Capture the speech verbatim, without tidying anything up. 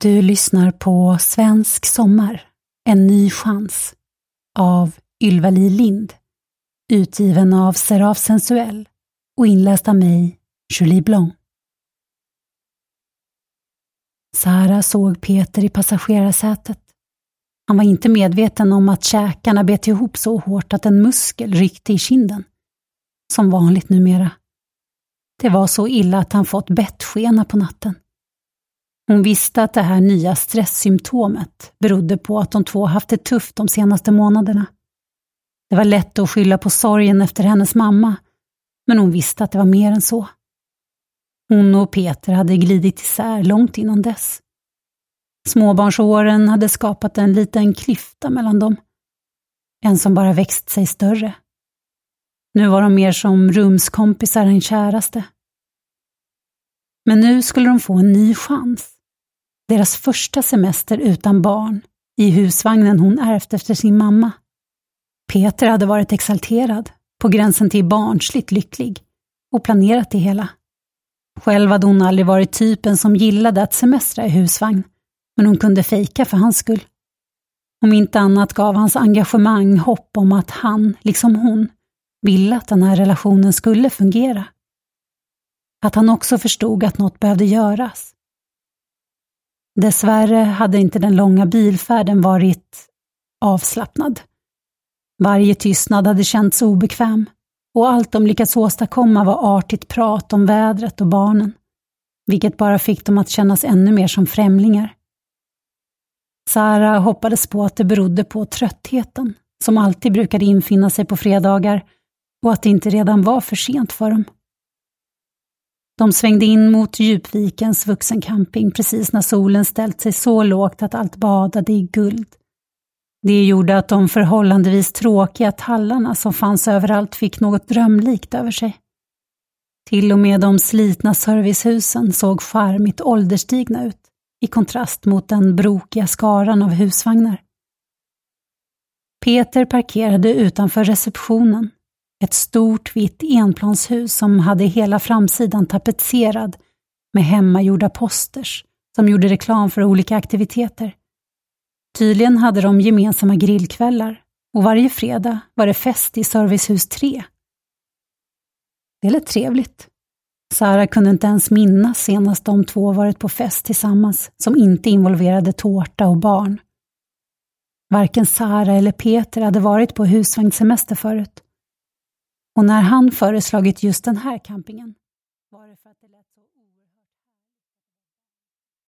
Du lyssnar på Svensk sommar, en ny chans av Ylva-Li Lind, utgiven av Seraf Sensuell och inläst av mig, Julie Blanc. Sara såg Peter i passagerarsätet. Han var inte medveten om att käkarna bet ihop så hårt att en muskel ryckte i kinden. Som vanligt numera. Det var så illa att han fått bettskena på natten. Hon visste att det här nya stresssymptomet berodde på att de två haft det tufft de senaste månaderna. Det var lätt att skylla på sorgen efter hennes mamma, men hon visste att det var mer än så. Hon och Peter hade glidit isär långt innan dess. Småbarnsåren hade skapat en liten klyfta mellan dem. En som bara växt sig större. Nu var de mer som rumskompisar än käraste. Men nu skulle de få en ny chans. Deras första semester utan barn i husvagnen hon ärvt efter sin mamma. Peter hade varit exalterad, på gränsen till barnsligt lycklig och planerat det hela. Själv hade hon aldrig varit typen som gillade att semestra i husvagn, men hon kunde fejka för hans skull. Om inte annat gav hans engagemang hopp om att han, liksom hon, ville att den här relationen skulle fungera. Att han också förstod att något behövde göras. Dessvärre hade inte den långa bilfärden varit avslappnad. Varje tystnad hade känts obekväm och allt de lyckats åstadkomma var artigt prat om vädret och barnen, vilket bara fick dem att kännas ännu mer som främlingar. Sara hoppades på att det berodde på tröttheten som alltid brukade infinna sig på fredagar och att det inte redan var för sent för dem. De svängde in mot Djupvikens vuxencamping precis när solen ställt sig så lågt att allt badade i guld. Det gjorde att de förhållandevis tråkiga tallarna som fanns överallt fick något drömlikt över sig. Till och med de slitna servicehusen såg charmigt ålderstigna ut i kontrast mot den brokiga skaran av husvagnar. Peter parkerade utanför receptionen. Ett stort vitt enplanshus som hade hela framsidan tapetserad med hemmagjorda posters som gjorde reklam för olika aktiviteter. Tydligen hade de gemensamma grillkvällar och varje fredag var det fest i servicehus tre. Det lät trevligt. Sara kunde inte ens minnas senast de två varit på fest tillsammans som inte involverade tårta och barn. Varken Sara eller Peter hade varit på husvagnssemester förut. Och när han föreslagit just den här campingen var det